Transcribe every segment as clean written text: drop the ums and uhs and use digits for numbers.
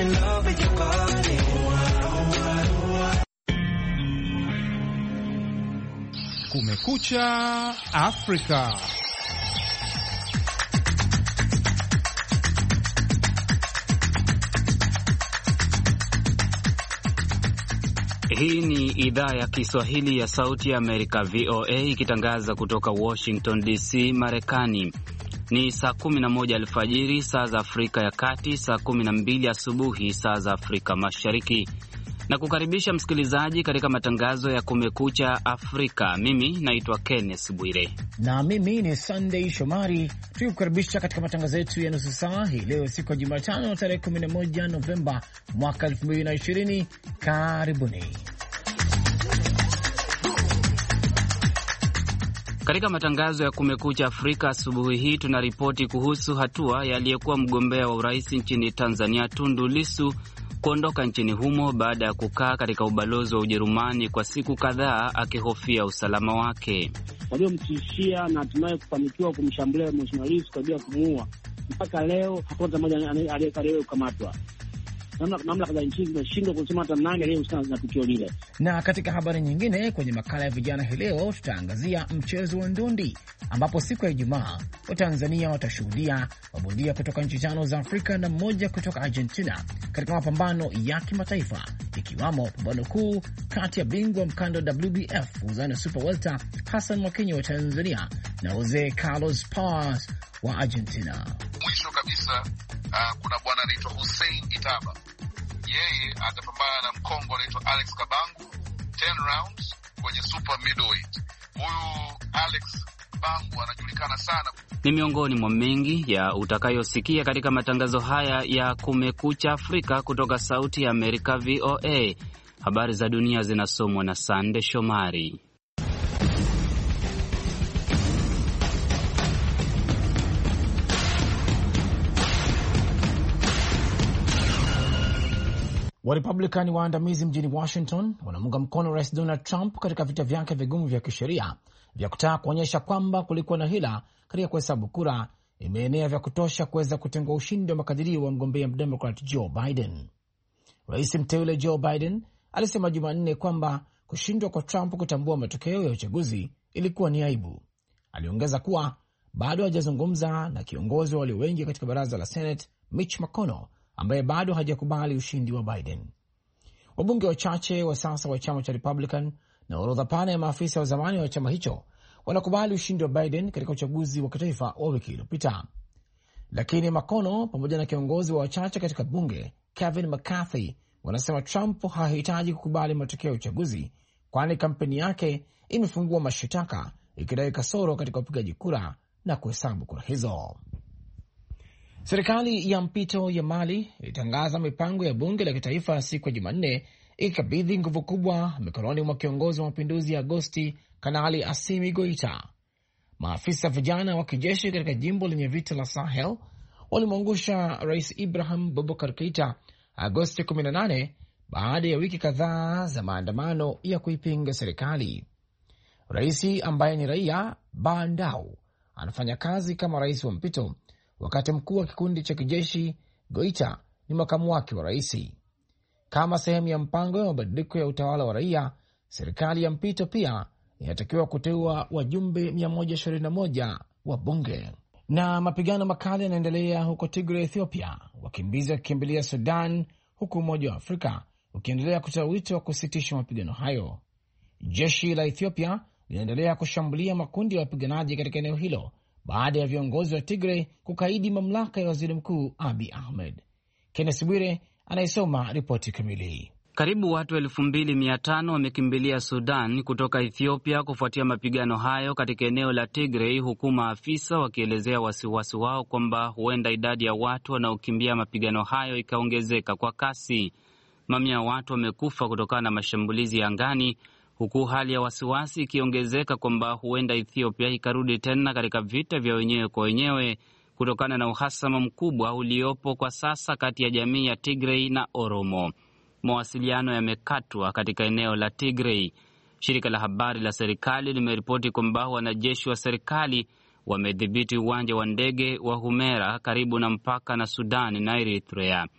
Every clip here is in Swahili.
in love with your body. Kumekucha Afrika. Hii ni idhaa ya Kiswahili ya Sauti ya Amerika, VOA, ikitangaza kutoka Washington DC, Marekani. Ni saa 11 alfajiri saa za Afrika ya Kati, saa 12 asubuhi saa za Afrika Mashariki. Na kukaribisha msikilizaji katika matangazo ya Kumekucha Afrika. Mimi naitwa Kenneth Bwire na mimi ni Sunday Shomari. Tukukaribisha katika matangazo yetu ya nusu saa hii leo, siku ya Jumatano tarehe 11 Novemba mwaka 2020. Karibuni. Katika matangazo ya Kumekucha Afrika asubuhi hii tunaripoti kuhusu hatua ya aliyekuwa mgombea wa urais nchini Tanzania Tundu Lissu kuondoka nchini humo baada ya kukaa katika ubalozi wa Ujerumani kwa siku kadhaa akihofia usalama wake. Waliomtishia na hatimaye kufanikiwa kumshambulia Mheshimiwa Lissu kwa ajili ya kumuua, mpaka leo hakuna mmoja aliyekaribu kukamatwa. Mamlaka za nchi zimeshindwa kusema hata nani aliyehusika na tukio lile. Na katika habari nyingine, kwenye makala ya vijana hii leo tutaangazia mchezo wa ndondi, ambapo siku ya Ijumaa Watanzania watashuhudia mabondia kutoka nchi 5 za Afrika na mmoja kutoka Argentina katika mapambano ya kimataifa, ikiwamo pambano kuu kati ya bingwa mkando WBF uzani super welter Hassan Mwakinyo wa Tanzania na Jose Carlos Paz wa Argentina. Mwisho kabisa kuna bwana anaitwa Hussein Itaba. Yeye atapambana na Mkongo anaitwa Alex Kabangu 10 rounds kwenye super middleweight. Huyu Alex Kabangu anajulikana sana. Ni miongoni mwa mengi ya utakayosikia katika matangazo haya ya Kumekucha Afrika kutoka Sauti ya Amerika, VOA. Habari za dunia zinasomwa na Sande Shomari. Warepublikani waandamizi mjini Washington wanamunga mkono Rais Donald Trump katika vita vyake vigumu vya kisheria vya kutaka kuonyesha kwamba kulikuwa na hila katika kuhesabu kura imeenea vya kutosha kuweza kutengua ushindi wa makadirio wa mgombea Democrat Joe Biden. Rais mteule Joe Biden alisema Jumanne kwamba kushindwa kwa Trump kutambua matokeo ya uchaguzi ilikuwa ni aibu. Aliongeza kuwa bado hajazungumza na kiongozi wa walio wengi katika baraza la Senate Mitch McConnell, ambaye bado hajakubali ushindi wa Biden. Wabunge wachache wa sasa wa chama cha Republican na orodha pana ya maafisa wa zamani wa chama hicho wanakubali ushindi wa Biden katika uchaguzi wa kitaifa wa wiki iliyopita. Lakini McConnell pamoja na kiongozi wa wachache katika bunge Kevin McCarthy wanasema Trump hahitaji kukubali matokeo ya uchaguzi, kwani kampeni yake imefungua mashitaka ikidai kasoro katika upigaji kura na kuhesabu kura hizo. Serikali ya mpito ya Mali ilitangaza mipango ya bunge la kitaifa siku ya Jumanne, ikikabidhi nguvu kubwa mikononi mwa kiongozi wa mapinduzi ya Agosti, Kanali Assimi Goita. Maafisa vijana wa kijeshi katika jimbo lenye vita la Sahel walimwangusha Rais Ibrahim Boubacar Keita Agosti 18 baada ya wiki kadhaa za maandamano ya kuipinga serikali. Raisi ambaye ni raia Bandau anafanya kazi kama rais wa mpito, wakati mkuu wa kikundi cha kijeshi Goita ni makamu wake wa raisi. Kama sehemu ya mpango ya mabadiliko ya utawala wa raia, serikali ya mpito pia inatakiwa kuteua wajumbe 121 wa bunge. Na mapigano makali yanaendelea huko Tigray, Ethiopia, wakimbizi wakikimbilia Sudan, huku Umoja wa Afrika ukiendelea kutoa wito wa kusitisha mapigano hayo. Jeshi la Ethiopia linaendelea kushambulia makundi ya wapiganaji katika eneo hilo baada ya viongozi wa Tigray kukaidi mamlaka ya waziri mkuu Abiy Ahmed. Kenneth Bwire anayesoma ripoti kamili. Karibu watu 2500 wamekimbilia Sudan kutoka Ethiopia kufuatia mapigano hayo katika eneo la Tigray, huku maafisa wakielezea wasiwasi wao kwamba huenda idadi ya watu wanaokimbia mapigano hayo ikaongezeka kwa kasi. Mamia ya watu wamekufa kutokana na mashambulizi ya angani, huku hali ya wasiwasi ikiongezeka kwamba huenda Ethiopia ikarudi tena katika vita vya wenyewe kwa wenyewe kutokana na uhasama mkubwa uliopo kwa sasa kati ya jamii ya Tigray na Oromo. Mawasiliano yamekatwa katika eneo la Tigray. Shirika la habari la serikali limeripoti kwamba wanajeshi wa serikali wamedhibiti uwanja wa ndege wa Humera karibu na mpaka na Sudan na Eritrea.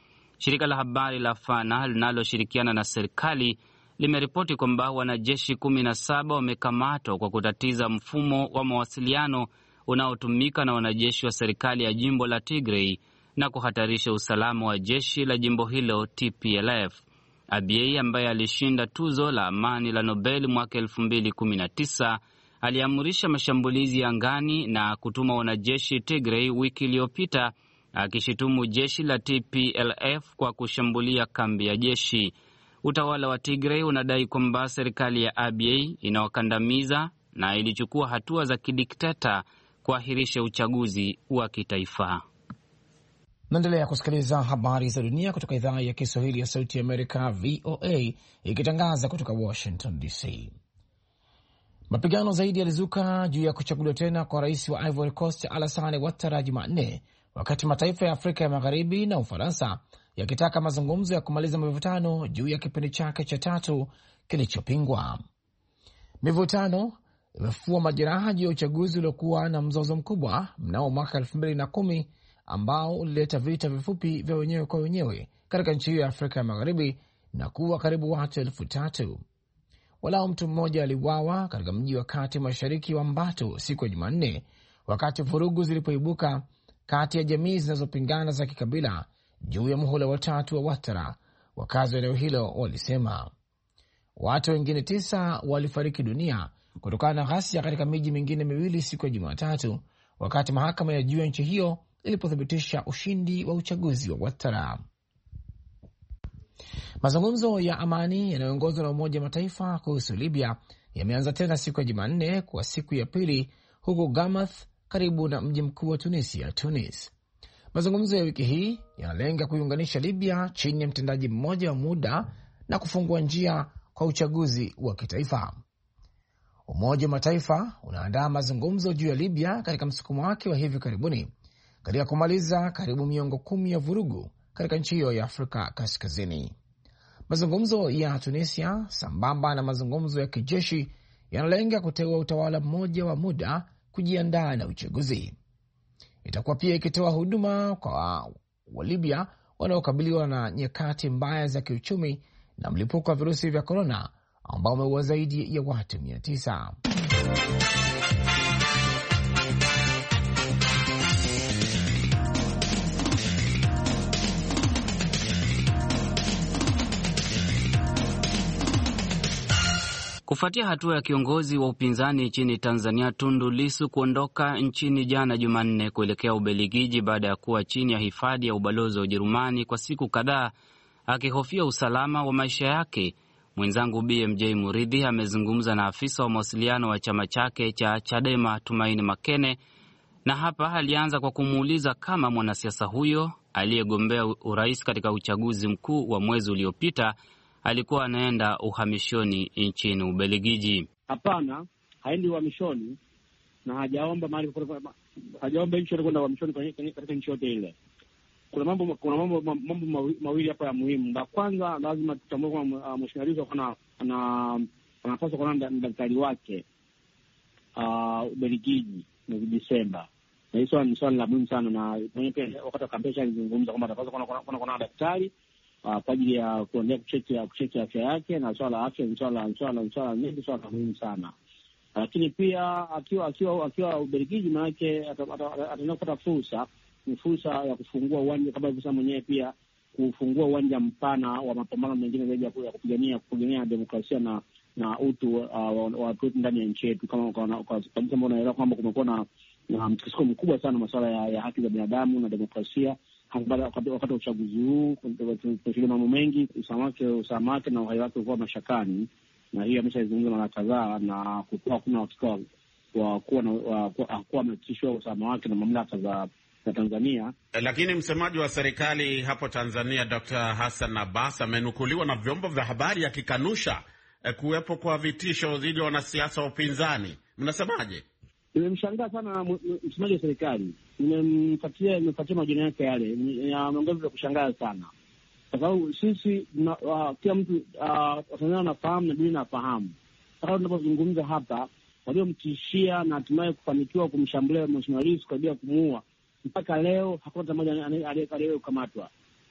Shirika la habari la Fana linaloshirikiana na serikali limeripoti kwamba wanajeshi 17 wamekamatwa kwa kutatiza mfumo wa mawasiliano unaotumika na wanajeshi wa serikali ya jimbo la Tigray na kuhatarisha usalama wa jeshi la jimbo hilo TPLF. Abiy ambaye alishinda tuzo la amani la Nobel mwaka 2019 aliamrisha mashambulizi ya angani na kutuma wanajeshi Tigray wiki iliyopita, akishutumu jeshi la TPLF kwa kushambulia kambi ya jeshi. Utawala wa Tigray unadai kwamba serikali ya Abiy inawakandamiza na ilichukua hatua za kidikteta kuahirisha uchaguzi wa kitaifa. Naendelea kusikiliza habari za dunia kutoka idhaa ya Kiswahili ya Sauti ya Amerika, VOA, ikitangaza kutoka Washington DC. Mapigano zaidi yalizuka juu ya kuchaguliwa tena kwa rais wa Ivory Coast Alassane Ouattara Jumanne, wakati mataifa ya Afrika ya Magharibi na Ufaransa yakitaka mazungumzo ya kumaliza mivutano juu ya kipindi chake cha tatu kilichopingwa. Mivutano imefufua majeraha juu ya uchaguzi uliokuwa na mzozo mkubwa mnao mwaka 2010 ambao ulileta vita vifupi vya wenyewe kwa wenyewe katika nchi hiyo ya Afrika ya Magharibi na kuwa karibu watu 3,000. Walau mtu mmoja aliuawa katika mji wa kati mashariki wa Mbato siku ya Jumanne, wakati vurugu zilipoibuka kati ya jamii zinazopingana za kikabila juu ya muhula wa tatu wa Ouattara. Wakazi wa eneo hilo walisema watu wengine 9 walifariki dunia kutokana na ghasia katika miji mingine miwili siku ya Jumatatu, wakati mahakama ya juu ya nchi hiyo ilipothibitisha ushindi wa uchaguzi wa Ouattara. Mazungumzo ya amani yanayoongozwa na Umoja wa Mataifa kuhusu Libya yameanza tena siku ya Jumanne kwa siku ya pili huko Gamath, karibu na mji mkuu wa Tunisia, Tunis. Mazungumzo ya wiki hii yanalenga kuiunganisha Libya chini ya mtendaji mmoja wa muda na kufungua njia kwa uchaguzi wa kitaifa. Umoja wa Mataifa unaandaa mazungumzo juu ya Libya katika msukumo wake wa hivi karibuni katika kumaliza karibu miongo 10 ya vurugu katika nchi hiyo ya Afrika Kaskazini. Mazungumzo ya Tunisia sambamba na mazungumzo ya kijeshi yanalenga kuteua utawala mmoja wa muda kujiandaa na uchaguzi. Itakuwa pia ikitoa huduma kwa Walibya wanaokabiliwa na nyakati mbaya za kiuchumi na mlipuko wa virusi vya korona ambao umeua zaidi ya watu 900. Kufuatia hatua ya kiongozi wa upinzani nchini Tanzania Tundu Lissu kuondoka nchini jana Jumanne kuelekea Ubelgiji baada ya kuwa chini ya hifadhi ya ubalozi wa Ujerumani kwa siku kadhaa akihofia usalama wa maisha yake, mwenzangu BMJ Muridhi amezungumza na afisa wa mawasiliano wa chama chake cha Chadema Tumaini Makene, na hapa alianza kwa kumuuliza kama mwanasiasa huyo aliyegombea urais katika uchaguzi mkuu wa mwezi uliopita alikuwa anaenda uhamishoni nchini Ubelgiji. Hapana, haendi uhamishoni na hajaomba nchi kwenda uhamishoni katika nchi yote ile. Kuna mambo mawili hapa ya muhimu. La kwanza, lazima tutambue kwamba Mheshimiwa Lissu anapaswa kuona na daktari wake Ubelgiji mwezi Desemba. Na hizo ni swali la muhimu sana, na mwenye pia wakati wa kampeni alizungumza kwamba atapaswa kuona daktari kwa ajili ya kuendelea kucheki afya yake, na swala la afya ni swala muhimu sana. Lakini pia akiwa Ubelgiji, maana yake ataenda kupata fursa ya kufungua uwanja, kama alivyosema mwenyewe, pia kufungua uwanja mpana wa mapambano mengine zaidi ya kupigania demokrasia na utu wa watu ndani ya nchi yetu. Kama kabisa unaelewa kwamba kumekuwa na mtikisiko mkubwa sana masuala ya haki za binadamu na demokrasia wakati wa uchaguzi huu. Tunashuhudia mambo mengi, usalama wake na uhai wake ulikuwa mashakani, na hiyo ameshazungumza mara kadhaa, na kuwa kuna hakika wa kuwa ametishwa usalama wake na mamlaka za Tanzania. Lakini msemaji wa serikali hapo Tanzania Dr. Hassan Abbas amenukuliwa na vyombo vya habari akikanusha kuwepo kwa vitisho dhidi ya wanasiasa wa upinzani. Mnasemaje? Nimemshangaa sana msemaji wa serikali. Nimefuatia majina yake yale, ameongeza kushangaza sana, kwa sababu sisi kila mtu Tanzania anafahamu na dunia inafahamu. Sasa tunapozungumza hapa, waliomtishia na hatimaye kufanikiwa kumshambulia Mheshimiwa Lissu kwa ajili ya kumuua, mpaka leo hakuna mmoja aliyekukamatwa.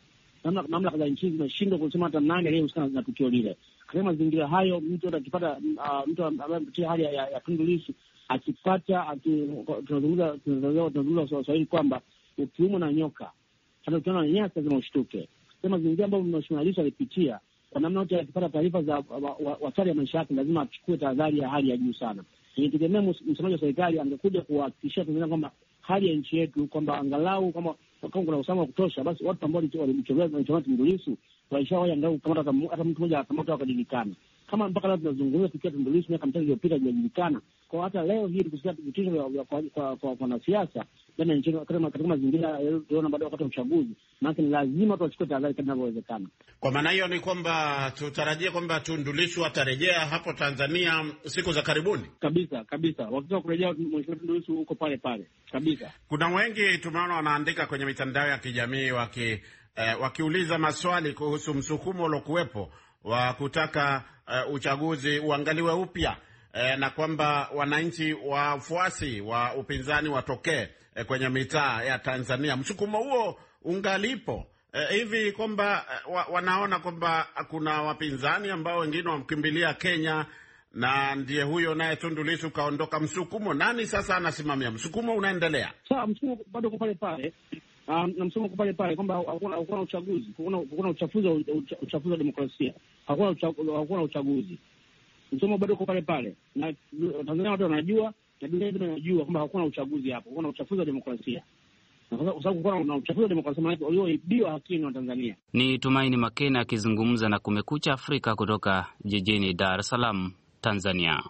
mamlaka za nchi zimeshindwa kusema hata nani aliyehusika na tukio lile. Katika mazingira hayo, mtu akipata mtu ambaye amepitia hali ya Tundu Lissu akipata, tunazungumza Swahili kwamba ukiumwa na nyoka hata ukiona na nyasi lazima ushtuke. Katika mazingira ambayo Mheshimiwa Lissu alipitia, kwa namna yote akipata taarifa za hatari ya maisha yake lazima achukue tahadhari ya hali ya juu sana. Nitegemea msemaji wa serikali angekuja kuhakikishia Tanzania kwamba hali ya nchi yetu, kwamba angalau kama kuna usalama wa kutosha, basi watu ambao walimchomea Tundu Lissu waishawahi angalau kukamata hata mtu mmoja akamatwa akajulikana. Kama mpaka leo tunazungumza tukiwa Tundu Lissu miaka 5 iliyopita hajajulikana, kwa hata leo hii tukusikia vitisho kwa wanasiasa ndani nchi katika mazingira tunaona baada wakati wa uchaguzi, maana ni lazima tuachukue tahadhari kadri inavyowezekana. Kwa maana hiyo ni kwamba tutarajie kwamba Tundu Lissu atarejea hapo Tanzania siku za karibuni. Kabisa. Wakati wa kurejea Mheshimiwa Tundu Lissu uko pale kabisa. Kuna wengi tumeona wanaandika kwenye mitandao ya kijamii wakiuliza maswali kuhusu msukumo uliokuwepo wa kutaka uchaguzi uangaliwe upya, na kwamba wananchi wafuasi wa upinzani watokee kwenye mitaa ya Tanzania. Msukumo huo ungalipo hivi kwamba wanaona kwamba kuna wapinzani ambao wengine wamkimbilia Kenya, na ndiye huyo naye Tundu Lissu kaondoka. Msukumo nani sasa anasimamia? Msukumo unaendelea. Sasa msukumo bado uko pale na msukumo uko pale kwamba hakuna uchaguzi, hakuna uchafuzi wa demokrasia, hakuna uchaguzi. Msomo bado uko pale na Tanzania watu wanajua na dunia nzima inajua kwamba hakuna uchaguzi hapo, hakuna uchafuzi wa demokrasia. Kwa sababu kuna uchafuzi wa demokrasia maana ulioibiwa haki wa Tanzania. Ni Tumaini Makena akizungumza na Kumekucha Afrika kutoka jijini Dar es Salaam, Tanzania.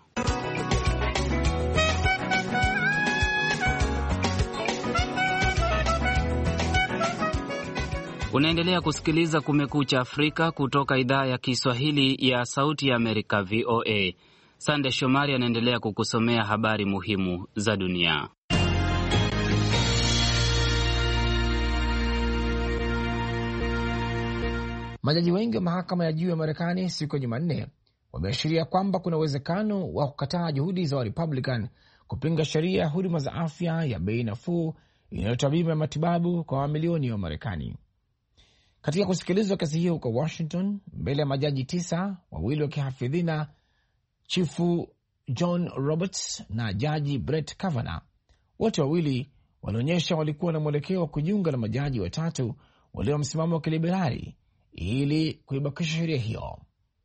Unaendelea kusikiliza Kumekucha Afrika kutoka idhaa ya Kiswahili ya Sauti ya Amerika, VOA. Sande Shomari anaendelea kukusomea habari muhimu za dunia. Majaji wengi wa mahakama ya juu ya Marekani siku ya Jumanne wameashiria kwamba kuna uwezekano wa kukataa juhudi za Republican kupinga sheria ya huduma za afya ya bei nafuu inayotoa bima ya matibabu kwa mamilioni wa Marekani. Katika kusikilizwa kesi hiyo huko Washington mbele ya majaji 9, wawili wa kihafidhina, Chifu John Roberts na Jaji Brett Kavanaugh, wote wawili walionyesha walikuwa na mwelekeo wa kujiunga na majaji watatu walio msimamo wa kiliberali ili kuibakisha sheria hiyo.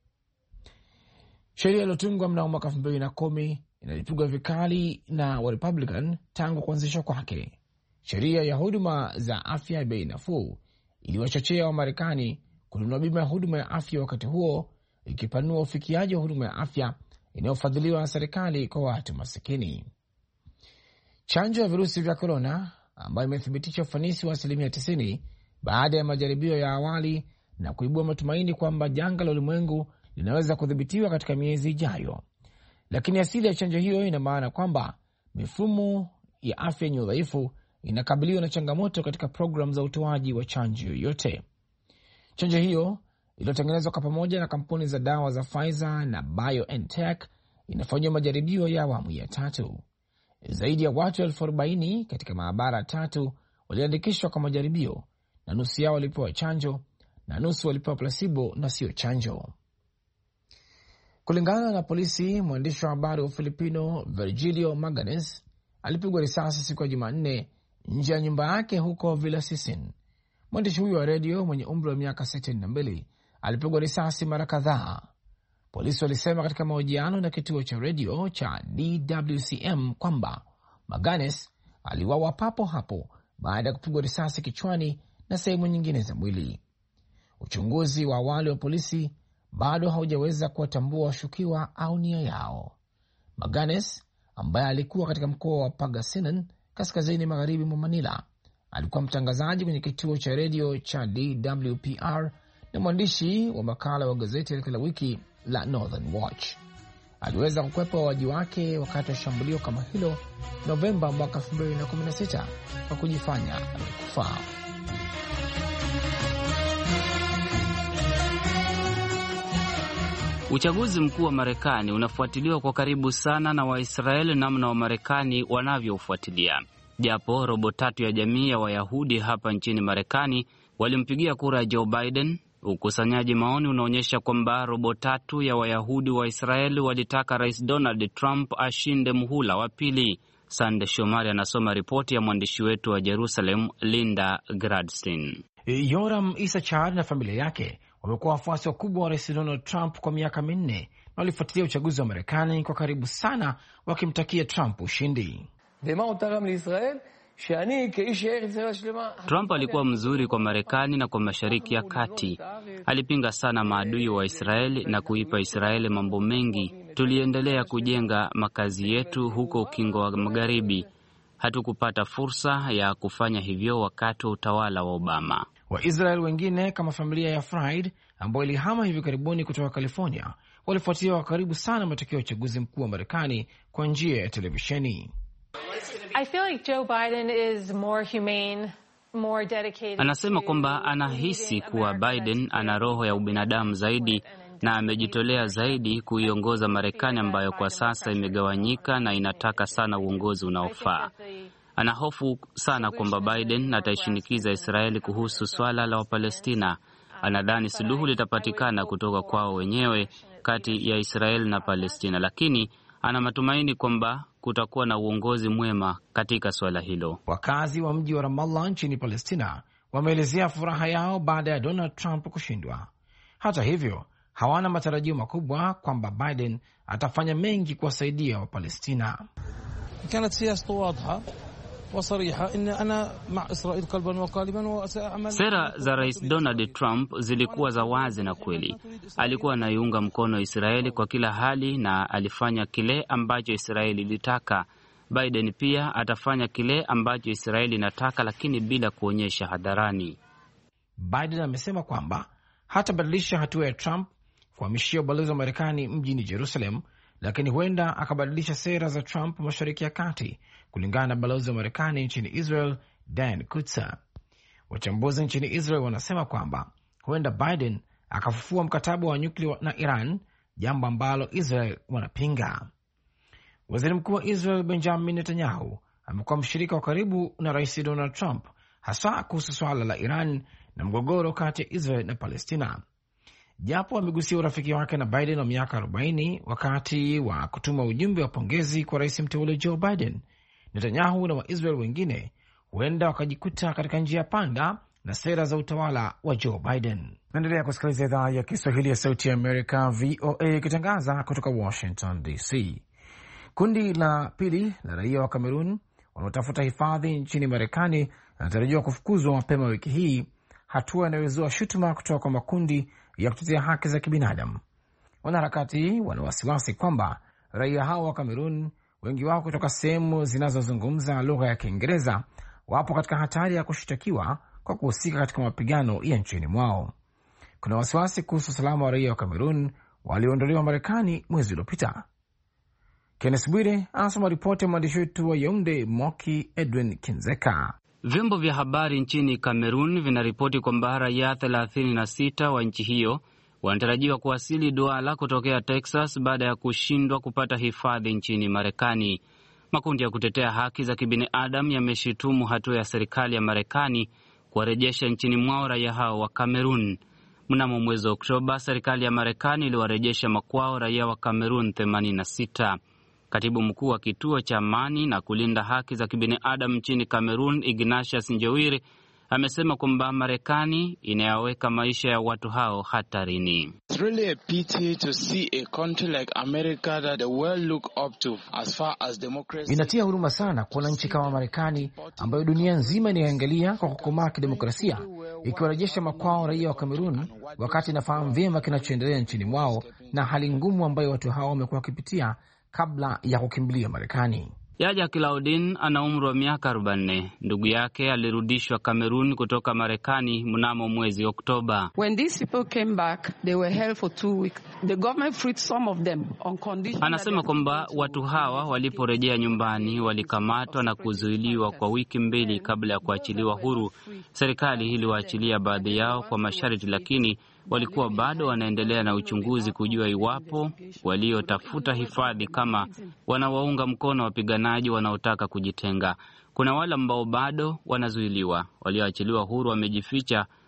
Sheria iliyotungwa mnamo mwaka 2010 inalipigwa vikali na wa Republican tangu kuanzishwa kwake. Sheria ya huduma za afya ya bei nafuu iliwachochea wa Marekani kununua bima ya huduma ya afya, wakati huo ikipanua ufikiaji wa huduma ya afya inayofadhiliwa na serikali kwa watu masikini. Chanjo ya virusi vya korona ambayo imethibitisha ufanisi wa 90% baada ya majaribio ya awali na kuibua matumaini kwamba janga la ulimwengu linaweza kudhibitiwa katika miezi ijayo. Lakini asili ya chanjo hiyo ina maana kwamba mifumo ya afya yenye udhaifu inakabiliwa na changamoto katika programu za utoaji wa chanjo yoyote. Chanjo hiyo iliyotengenezwa kwa pamoja na kampuni za dawa za Pfizer na BioNTech inafanywa majaribio ya awamu ya 3. Zaidi ya watu 40,000 katika maabara 3 waliandikishwa kwa majaribio, na nusu yao walipewa chanjo na nusu walipewa placebo na sio chanjo. Kulingana na polisi, mwandishi wa habari wa Filipino Virgilio Maganes alipigwa risasi siku ya Jumanne nje ya nyumba yake huko Villasesin. Mwandishi huyo wa redio mwenye umri wa miaka 62 alipigwa risasi mara kadhaa. Polisi walisema katika mahojiano na kituo cha redio cha DWCM kwamba Maganes aliwawa papo hapo baada ya kupigwa risasi kichwani na sehemu nyingine za mwili. Uchunguzi wa awali wa polisi bado haujaweza kuwatambua washukiwa au nia yao. Maganes ambaye alikuwa katika mkoa wa Pangasinan kaskazini magharibi mwa Manila alikuwa mtangazaji kwenye kituo cha redio cha DWPR na mwandishi wa makala wa gazeti la kila wiki la Northern Watch. Aliweza kukwepa waji wake wakati wa shambulio kama hilo Novemba mwaka 2016 kwa kujifanya amekufa. Uchaguzi mkuu wa Marekani unafuatiliwa kwa karibu sana na Waisraeli namna wa Marekani wanavyofuatilia. Japo robo tatu ya jamii ya Wayahudi hapa nchini Marekani walimpigia kura Joe Biden. Ukusanyaji maoni unaonyesha kwamba robo tatu ya Wayahudi wa Israeli walitaka Rais Donald Trump ashinde muhula wa pili. Sande Shomari anasoma ripoti ya mwandishi wetu wa Jerusalem, Linda Gradstein. Yoram Isachar na familia yake wamekuwa wafuasi wakubwa wa Rais Donald Trump kwa miaka minne na walifuatilia uchaguzi wa Marekani kwa karibu sana, wakimtakia Trump ushindi. Trump alikuwa mzuri kwa Marekani na kwa Mashariki ya Kati. Alipinga sana maadui wa Israeli na kuipa Israeli mambo mengi. Tuliendelea kujenga makazi yetu huko Ukingo wa Magharibi. Hatukupata fursa ya kufanya hivyo wakati wa utawala wa Obama. Waisraeli wengine kama familia ya Fried ambao ilihama hivi karibuni kutoka California walifuatilia kwa karibu sana matokeo ya uchaguzi mkuu wa Marekani kwa njia ya televisheni. I feel like Joe Biden is more humane, more dedicated. Anasema kwamba anahisi kuwa Biden ana roho ya ubinadamu zaidi na amejitolea zaidi kuiongoza Marekani ambayo kwa sasa imegawanyika na inataka sana uongozi unaofaa. Ana hofu sana kwamba Biden ataishinikiza Israeli kuhusu swala la Wapalestina. Anadhani suluhu litapatikana kutoka kwao wenyewe kati ya Israeli na Palestina, lakini ana matumaini kwamba kutakuwa na uongozi mwema katika swala hilo. Wakazi wa mji wa Ramallah nchini Palestina wameelezea furaha yao baada ya Donald Trump kushindwa. Hata hivyo, hawana matarajio makubwa kwamba Biden atafanya mengi kuwasaidia Wapalestina. Sera za Rais Donald Trump zilikuwa za wazi na kweli. Alikuwa anaiunga mkono Israeli kwa kila hali na alifanya kile ambacho Israeli ilitaka. Biden pia atafanya kile ambacho Israeli inataka, lakini bila kuonyesha hadharani. Biden amesema kwamba hatabadilisha hatua ya Trump kuhamishia ubalozi wa Marekani mjini Jerusalem, lakini huenda akabadilisha sera za Trump Mashariki ya Kati, kulingana na balozi wa Marekani nchini Israel, Dan Kutza. Wachambuzi nchini Israel wanasema kwamba huenda Biden akafufua mkataba wa nyuklia na Iran, jambo ambalo Israel wanapinga. Waziri Mkuu wa Israel Benjamin Netanyahu amekuwa mshirika wa karibu na Rais Donald Trump, hasa kuhusu swala la Iran na mgogoro kati ya Israel na Palestina. Japo amegusia urafiki wake na Biden wa miaka 40 wakati wa kutuma ujumbe wa pongezi kwa rais mteule Joe Biden, Netanyahu na Waisrael wengine huenda wakajikuta katika njia panda na sera za utawala wa Joe Biden. Naendelea kusikiliza idhaa ya Kiswahili ya Sauti ya Amerika, VOA, ikitangaza kutoka Washington DC. Kundi la pili la raia wa Kamerun wanaotafuta hifadhi nchini Marekani wanatarajiwa kufukuzwa mapema wiki hii, hatua inayozua shutuma kutoka kwa makundi ya kutetea haki za kibinadamu. Wanaharakati wana wasiwasi kwamba raia hao wa Kamerun, wengi wao kutoka sehemu zinazozungumza lugha ya Kiingereza, wapo katika hatari ya kushtakiwa kwa kuhusika katika mapigano ya nchini mwao. Kuna wasiwasi kuhusu usalama wa raia wa Kamerun walioondolewa Marekani mwezi uliopita. Kenneth Bwire anasoma ripoti ya mwandishi wetu wa Yaounde, Moki Edwin Kinzeka. Vyombo vya habari nchini Kamerun vinaripoti kwamba raia 36 wa nchi hiyo wanatarajiwa kuwasili Douala kutokea Texas baada ya kushindwa kupata hifadhi nchini Marekani. Makundi ya kutetea haki za kibinadamu yameshitumu hatua ya serikali ya Marekani kuwarejesha nchini mwao raia hao wa Kamerun. Mnamo mwezi Oktoba, serikali ya Marekani iliwarejesha makwao raia wa Kamerun 86. Katibu mkuu wa kituo cha amani na kulinda haki za kibinadamu nchini Kamerun, Ignatius Njewiri, amesema kwamba Marekani inayaweka maisha ya watu hao hatarini. Inatia huruma sana kuona nchi kama Marekani ambayo dunia nzima inaangalia kwa kukomaa kidemokrasia ikiwarejesha makwao raia wa Kamerun, wakati inafahamu vyema kinachoendelea nchini mwao na hali ngumu ambayo watu hao wamekuwa wakipitia kabla ya kukimbilia Marekani. Yaja Claudine ana umri wa miaka 44. Ndugu yake alirudishwa Kamerun kutoka Marekani mnamo mwezi Oktoba. Anasema kwamba watu hawa waliporejea nyumbani walikamatwa na kuzuiliwa kwa wiki 2 kabla ya kuachiliwa huru. Serikali iliwaachilia baadhi yao kwa masharti, lakini walikuwa bado wanaendelea na uchunguzi kujua iwapo waliotafuta hifadhi kama wanawaunga mkono wapiganaji wanaotaka kujitenga. Kuna wale ambao bado wanazuiliwa. Walioachiliwa huru wamejificha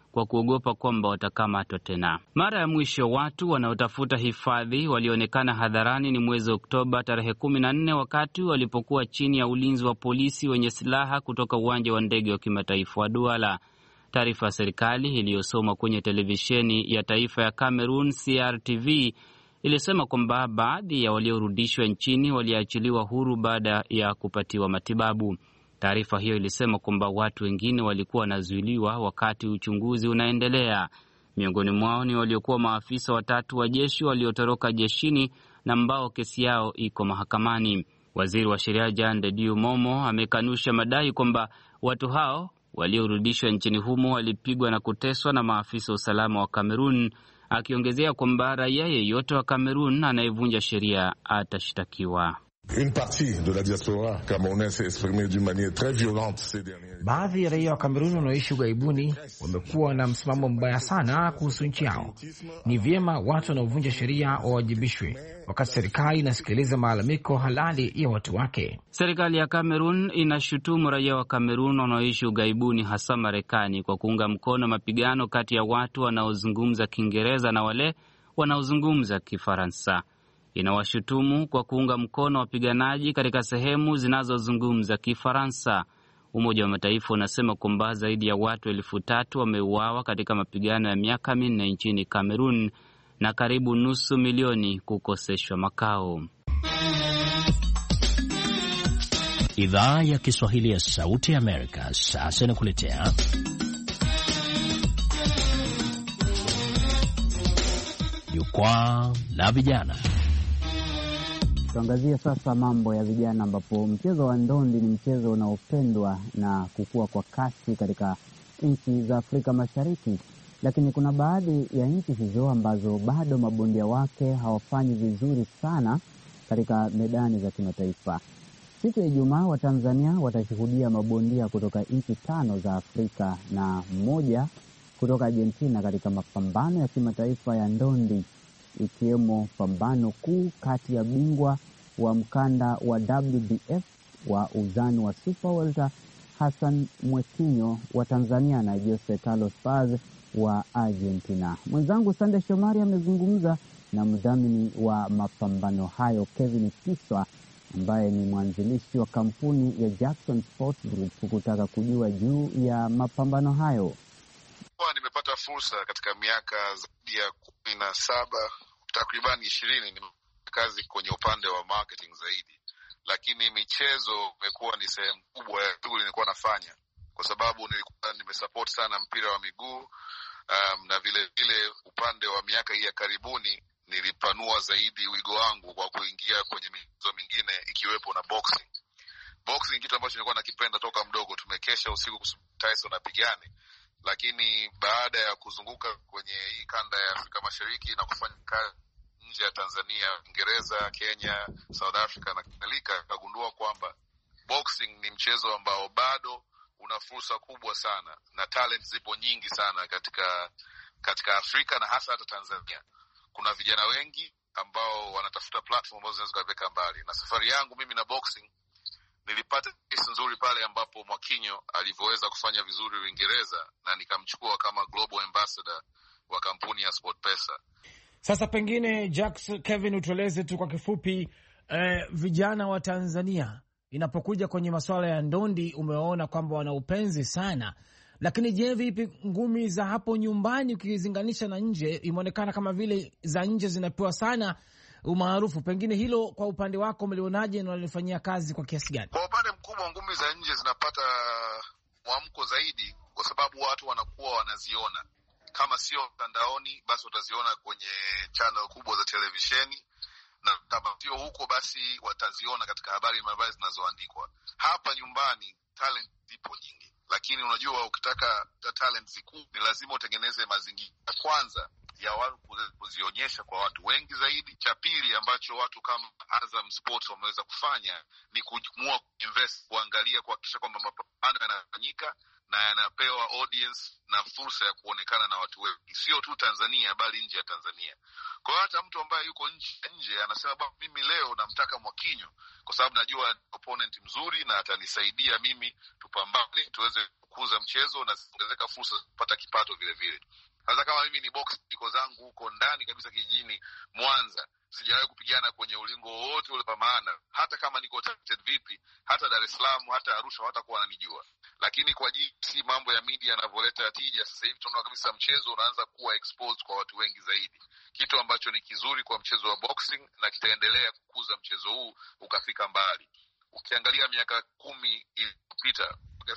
kwa kuogopa kwamba watakamatwa tena. Mara ya mwisho watu wanaotafuta hifadhi walionekana hadharani ni mwezi Oktoba tarehe 14 wakati walipokuwa chini ya ulinzi wa polisi wenye silaha kutoka uwanja wa ndege wa kimataifa wa Douala. Taarifa ya serikali iliyosoma kwenye televisheni ya taifa ya Cameroon CRTV ilisema kwamba baadhi ya waliorudishwa nchini waliachiliwa huru baada ya kupatiwa matibabu. Taarifa hiyo ilisema kwamba watu wengine walikuwa wanazuiliwa wakati uchunguzi unaendelea. Miongoni mwao ni waliokuwa maafisa 3 wa jeshi waliotoroka jeshini na ambao kesi yao iko mahakamani. Waziri wa sheria Jean de Dieu Momo amekanusha madai kwamba watu hao waliorudishwa nchini humo walipigwa na kuteswa na maafisa wa usalama wa Kamerun, akiongezea kwamba raia yeyote wa Kamerun anayevunja sheria atashtakiwa. Une partie de la diaspora camerounaise s'est exprimée d'une manière très violente ces derniers. Baadhi ya raia wa Kamerun wanaoishi ughaibuni wamekuwa na msimamo mbaya sana kuhusu nchi yao. Ni vyema watu wanaovunja sheria wawajibishwe, wakati serikali inasikiliza malalamiko halali ya watu wake. Serikali ya Kamerun inashutumu raia wa Kamerun wanaoishi ughaibuni, hasa Marekani, kwa kuunga mkono mapigano kati ya watu wanaozungumza Kiingereza na wale wanaozungumza Kifaransa. Inawashutumu kwa kuunga mkono wapiganaji katika sehemu zinazozungumza Kifaransa. Umoja wa Mataifa unasema kwamba zaidi ya watu 3,000 wameuawa katika mapigano ya miaka 4 nchini Kamerun na karibu nusu milioni kukoseshwa makao. Idhaa ya Kiswahili ya Sauti ya Amerika sasa inakuletea Jukwaa la Vijana. Tuangazie sasa mambo ya vijana, ambapo mchezo wa ndondi ni mchezo unaopendwa na kukua kwa kasi katika nchi za Afrika Mashariki, lakini kuna baadhi ya nchi hizo ambazo bado mabondia wake hawafanyi vizuri sana katika medani za kimataifa. Siku ya Ijumaa wa Tanzania watashuhudia mabondia kutoka nchi 5 za Afrika na mmoja kutoka Argentina katika mapambano ya kimataifa ya ndondi, ikiwemo pambano kuu kati ya bingwa wa mkanda wa WBF wa uzani wa super welter Hassan Mwekinyo wa Tanzania na Jose Carlos Paz wa Argentina. Mwenzangu Sande Shomari amezungumza na mdhamini wa mapambano hayo Kevin Kiswa, ambaye ni mwanzilishi wa kampuni ya Jackson Sports Group, kutaka kujua juu ya mapambano hayo. Nimepata fursa katika miaka zaidi ya 17 takriban 20 ni kazi kwenye upande wa marketing zaidi, lakini michezo imekuwa ni sehemu kubwa ya shughuli nilikuwa nafanya, kwa sababu nilikuwa nimesupport sana mpira wa miguu, na vile vile upande wa miaka hii ya karibuni nilipanua zaidi wigo wangu kwa kuingia kwenye michezo mingine ikiwepo na boxing. Boxing kitu ambacho nilikuwa nakipenda toka mdogo. Tumekesha usiku kusubiri Tyson apigane, lakini baada ya kuzunguka kwenye hii kanda ya Afrika Mashariki na kufanya kazi nje ya Tanzania, Uingereza, Kenya, South Africa na kadhalika, nikagundua kwamba boxing ni mchezo ambao bado una fursa kubwa sana na talent zipo nyingi sana katika Afrika na hasa hata Tanzania. Kuna vijana wengi ambao wanatafuta platform ambazo zinaweza kuweka mbali, na safari yangu mimi na boxing nilipata kesi nzuri pale ambapo Mwakinyo alivyoweza kufanya vizuri Uingereza na nikamchukua kama global ambassador wa kampuni ya SportPesa. Sasa pengine Kevin, utueleze tu kwa kifupi, vijana wa Tanzania inapokuja kwenye masuala ya ndondi, umewaona kwamba wana upenzi sana, lakini je, vipi ngumi za hapo nyumbani ukilinganisha na nje? Imeonekana kama vile za nje zinapewa sana umaarufu. Pengine hilo kwa upande wako mlionaje na walifanyia kazi kwa kiasi gani? Kwa upande mkubwa ngumi za nje zinapata mwamko zaidi kwa sababu watu wanakuwa wanaziona, kama sio mtandaoni basi wataziona kwenye channel kubwa za televisheni, na kama sio huko basi wataziona katika habari mbalimbali zinazoandikwa. Hapa nyumbani talent zipo nyingi, lakini unajua ukitaka talent zikuu ni lazima utengeneze mazingira kwanza ya watu kuzionyesha kwa watu wengi zaidi. Cha pili ambacho watu kama Azam Sports wameweza kufanya ni kuamua kuinvest, kuangalia, kuhakikisha kwamba mapambano yanafanyika na yanapewa audience na fursa ya kuonekana na watu wengi, sio tu Tanzania bali nje ya Tanzania. Kwa hiyo hata mtu ambaye yuko nje anasema baba, mimi leo namtaka Mwakinyo kwa sababu najua opponent mzuri na atanisaidia mimi tupambane tuweze kukuza mchezo na kuongezeka fursa kupata kipato vile vile. Sasa kama mimi ni box niko zangu huko ndani kabisa kijijini Mwanza, sijawahi kupigana kwenye ulingo wote ule, kwa maana hata kama niko talented vipi, hata Dar es Salaam hata Arusha hawatakuwa wananijua. Lakini kwa jinsi mambo ya media yanavyoleta tija sasa hivi, tunaona kabisa mchezo unaanza kuwa exposed kwa watu wengi zaidi, kitu ambacho ni kizuri kwa mchezo wa boxing na kitaendelea kukuza mchezo huu ukafika mbali. Ukiangalia miaka 10 iliyopita,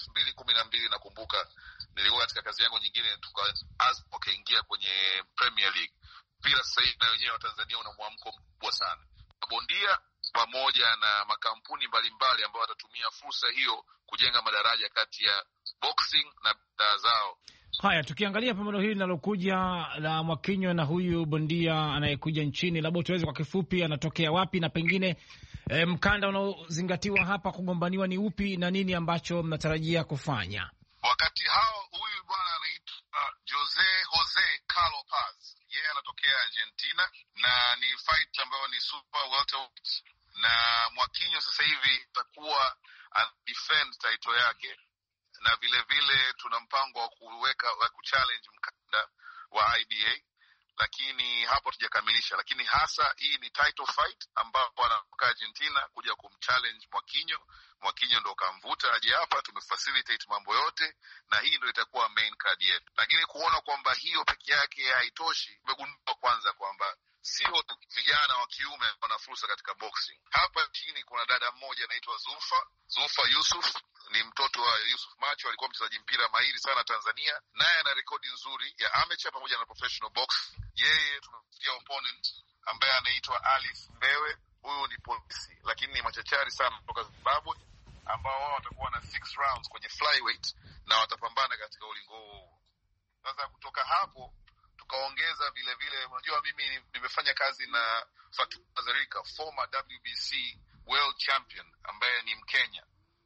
2012 nakumbuka nilikuwa katika kazi yangu nyingine, tukaingia kwenye Premier League. Pia sasa hivi na wenyewe wa Tanzania una mwamko mkubwa sana. Bondia pamoja na makampuni mbalimbali ambao watatumia fursa hiyo kujenga madaraja kati ya boxing na bidhaa zao. Haya, tukiangalia pambano hili linalokuja la Mwakinyo na huyu bondia anayekuja nchini, labda tuweze kwa kifupi anatokea wapi na pengine mkanda unaozingatiwa hapa kugombaniwa ni upi na nini ambacho mnatarajia kufanya? Wakati hao huyu bwana anaitwa Jose Carlos Paz. Yeye anatokea Argentina na ni fight ambayo ni super welterweight, na Mwakinyo sasa hivi itakuwa defend title yake, na vile vile tuna mpango wa kuchallenge mkanda wa IBA, lakini hapo tujakamilisha. Lakini hasa hii ni title fight ambapo anatoka Argentina kuja kumchallenge Mwakinyo. Mwakinyo ndo kamvuta aje hapa, tumefacilitate mambo yote na hii ndo itakuwa main card yetu. Lakini kuona kwamba hiyo peke yake haitoshi, tumegundua kwanza kwamba sio vijana wa kiume wana fursa katika boxing. Hapa chini kuna dada mmoja anaitwa Zulfa Yusuf, ni mtoto wa Yusuf Macho, alikuwa mchezaji mpira mahiri sana Tanzania, naye ana rekodi nzuri ya amateur pamoja na professional boxing. Yeye tumefikia opponent ambaye anaitwa Alif Mbewe. Huyu ni polisi lakini ni machachari sana kutoka Zimbabwe, ambao wao watakuwa na 6 rounds kwenye flyweight na watapambana katika ulingo huo. Sasa kutoka hapo tukaongeza vile vile, unajua mimi nimefanya kazi na Fatuma Zarika, former WBC world champion ambaye ni Mkenya.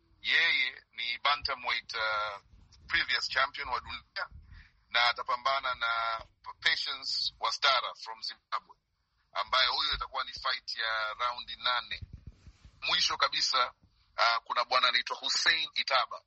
Yeye ni bantamweight previous champion wa dunia na atapambana na Patience Wastara from Zimbabwe, ambaye huyo itakuwa ni fight ya round 8. Mwisho kabisa kuna bwana anaitwa Hussein Itaba.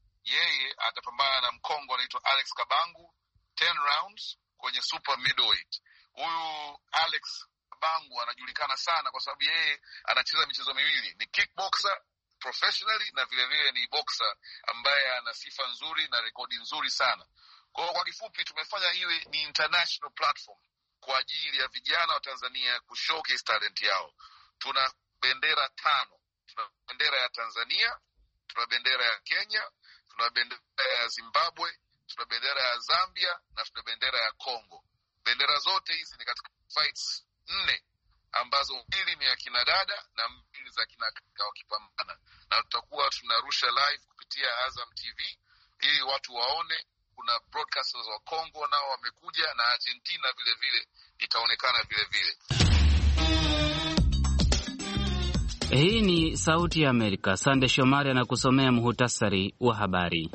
Yeye atapambana na Mkongo anaitwa Alex Kabangu 10 rounds kwenye super middleweight. Huyu Alex Kabangu anajulikana sana kwa sababu yeye anacheza michezo miwili, ni kickboxer professionally na vile vile ni boxer ambaye ana sifa nzuri na rekodi nzuri sana. Kwa kifupi tumefanya iwe ni international platform kwa ajili ya vijana wa Tanzania kushowcase talent yao. Tuna bendera 5. Tuna bendera ya Tanzania, tuna bendera ya Kenya, tuna bendera ya Zimbabwe, tuna bendera ya Zambia na tuna bendera ya Congo. Bendera zote hizi ni katika fights 4 ambazo 2 ni ya kina dada na 2 za kina kaka wakipambana, na tutakuwa tunarusha live kupitia Azam TV ili watu waone. Kuna broadcasters wa Congo nao wamekuja na Argentina vile vile itaonekana vile vile. Hii ni Sauti ya Amerika. Sande Shomari anakusomea muhtasari wa habari.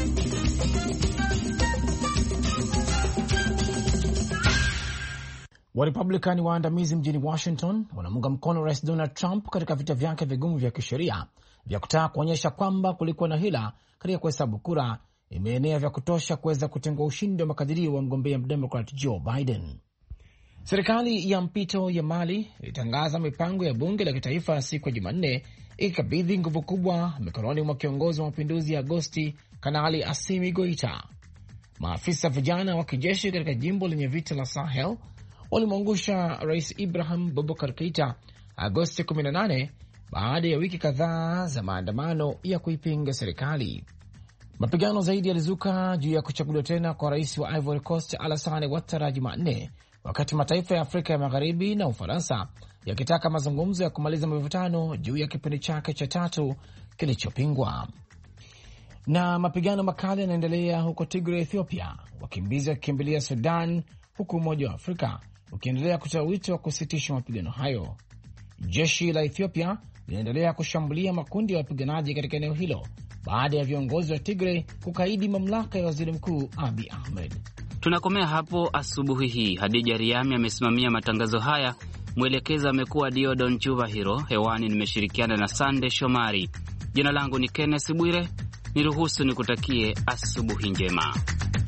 Warepublikani waandamizi mjini Washington wanamunga mkono Rais Donald Trump katika vita vyake vigumu vya kisheria vya kutaka kuonyesha kwamba kulikuwa na hila katika kuhesabu kura imeenea vya kutosha kuweza kutengua ushindi wa makadirio wa mgombea Democrat Joe Biden. Serikali ya mpito ya Mali ilitangaza mipango ya bunge la kitaifa siku ya Jumanne, ikikabidhi nguvu kubwa mikononi mwa kiongozi wa mapinduzi ya Agosti, Kanali Assimi Goita. Maafisa vijana wa kijeshi katika jimbo lenye vita la Sahel walimwangusha Rais Ibrahim Boubacar Keita Agosti 18 baada ya wiki kadhaa za maandamano ya kuipinga serikali. Mapigano zaidi yalizuka juu ya kuchaguliwa tena kwa rais wa Ivory Coast Alassane Ouattara Jumanne, wakati mataifa ya Afrika ya Magharibi na Ufaransa yakitaka mazungumzo ya kumaliza mivutano juu ya kipindi chake cha 3 kilichopingwa. Na mapigano makali yanaendelea huko Tigray, Ethiopia, wakimbizi wakikimbilia Sudan, huku Umoja wa Afrika ukiendelea kutoa wito wa kusitisha mapigano hayo. Jeshi la Ethiopia linaendelea kushambulia makundi ya wapiganaji katika eneo hilo baada ya viongozi wa Tigray kukaidi mamlaka ya waziri mkuu Abiy Ahmed. Tunakomea hapo asubuhi hii. Hadija Riami amesimamia matangazo haya, mwelekezi amekuwa Diodon Chuvahiro. Hewani nimeshirikiana na Sande Shomari. Jina langu ni Kenneth Bwire. Niruhusu nikutakie asubuhi njema.